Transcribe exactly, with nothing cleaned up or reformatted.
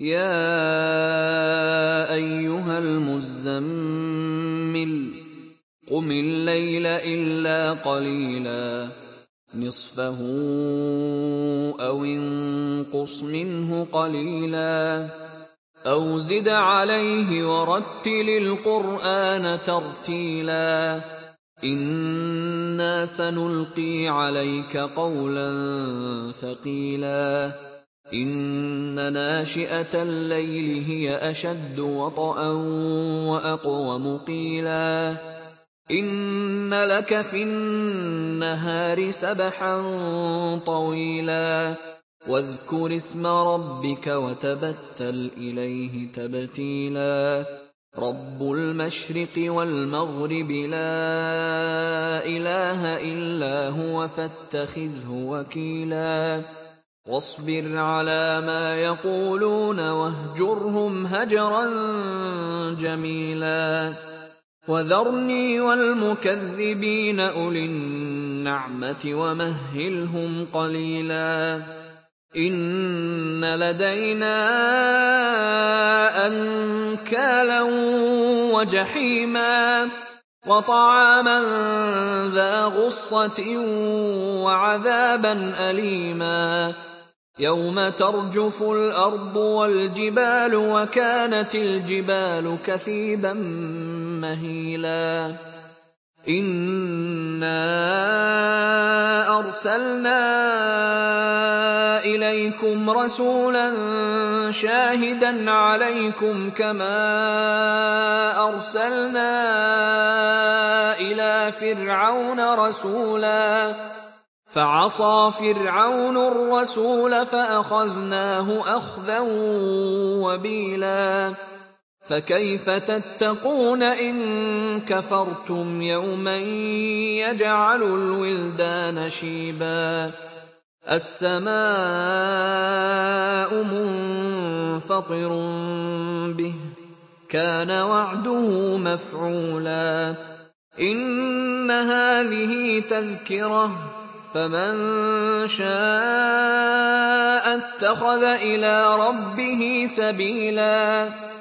يا أيها المزمل قم الليل إلا قليلا نصفه أو انقص منه قليلا أو زد عليه ورتل القرآن ترتيلا إنا سنلقي عليك قولا ثقيلا إن ناشئة الليل هي أشد وطئا وأقوم قيلا إن لك في النهار سبحا طويلا واذكر اسم ربك وتبتل إليه تبتيلا رب المشرق والمغرب لا إله إلا هو فاتخذه وكيلا واصبر على ما يقولون واهجرهم هجرا جميلا وذرني والمكذبين أولي النعمة ومهلهم قليلا إن لدينا أنكالا وجحيما وطعاما ذا غصة وعذابا أليما يوم ترجف الأرض والجبال وكانت الجبال كثيبا مهيلا إنا أرسلنا إليكم رسولا شاهدا عليكم كما أرسلنا إلى فرعون رسولا فعصى فرعون الرسول فأخذناه أخذا وبيلا فكيف تتقون إن كفرتم يوما يجعل الولدان شيبا السماء منفطر به كان وعده مفعولا إن هذه تذكرة فمن شاء اتخذ إلى ربه سبيلا